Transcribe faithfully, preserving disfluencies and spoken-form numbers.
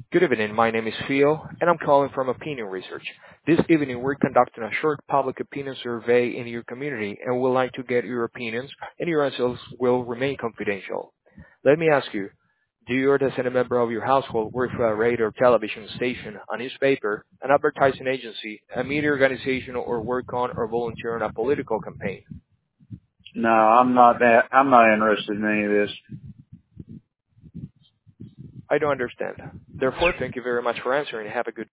Good evening. My name is Phil, and I'm calling from Opinion Research. This evening, we're conducting a short public opinion survey in your community, and we'd like to get your opinions, and your answers will remain confidential. Let me ask you, do you or does any member of your household work for a radio or television station, a newspaper, an advertising agency, a media organization, or work on or volunteer on a political campaign? No, I'm not that. I'm not interested in any of this. I don't understand. Therefore, thank you very much for answering. Have a good